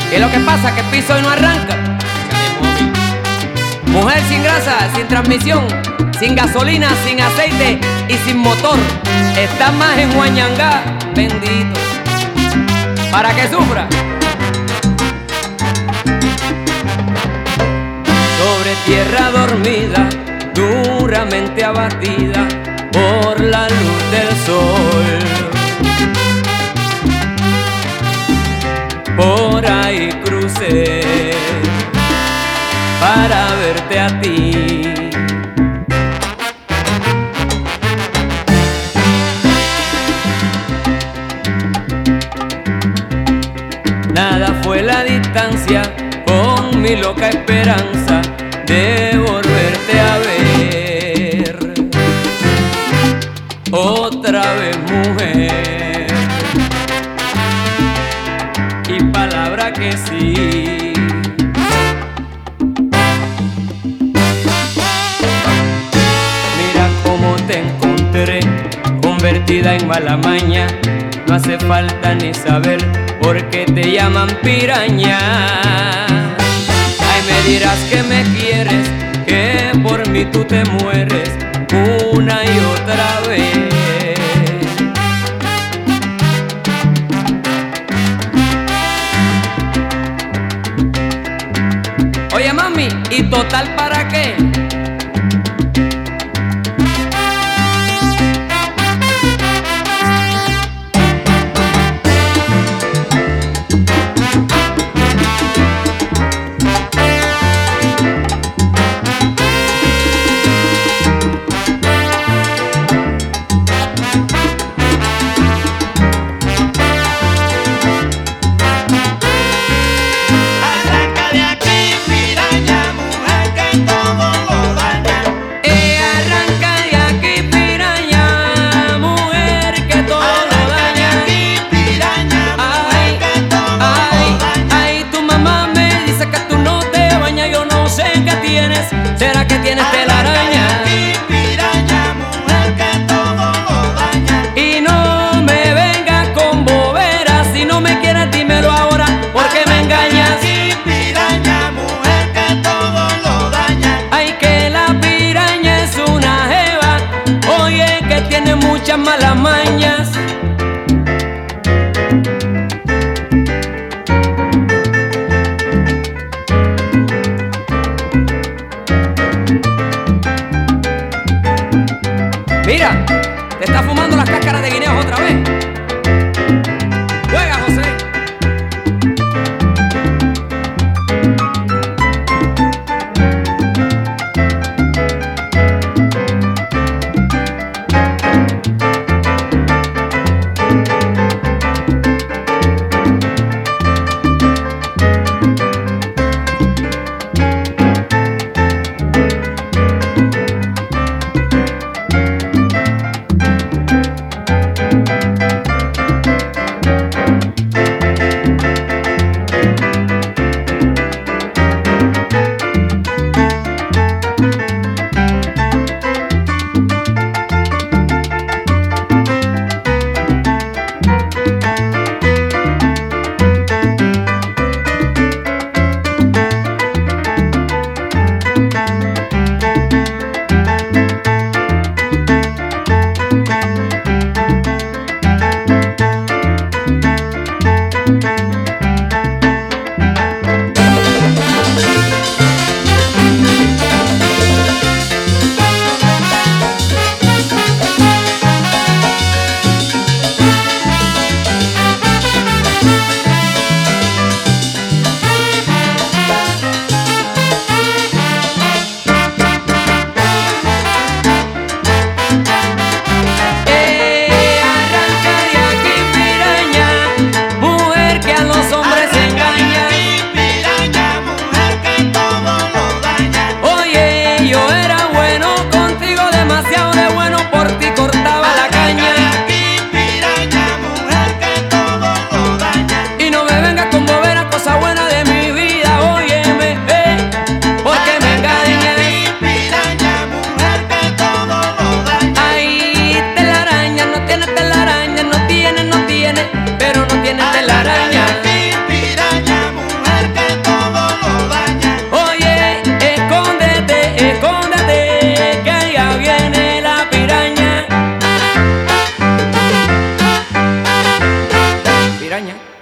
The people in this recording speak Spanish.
Y lo que pasa es que el piso hoy no arranca. Mujer sin grasa, sin transmisión, sin gasolina, sin aceite y sin motor. Está más en Huañangá, bendito, para que sufra. Sobre tierra dormida, duramente abatida por la luz del sol. Por ahí crucé para verte a ti. Nada fue la distancia con mi loca esperanza de volverte a ver. Otra vez, mujer, y palabra que sí. Mira cómo te encontré, convertida en mala maña. No hace falta ni saber por qué te llaman piraña. Ay, me dirás que me quieres, que por mí tú te mueres una y otra vez. Oye, mami, ¿y total para qué? Arranca de aquí, piraña, mujer, que todo lo da. piraña.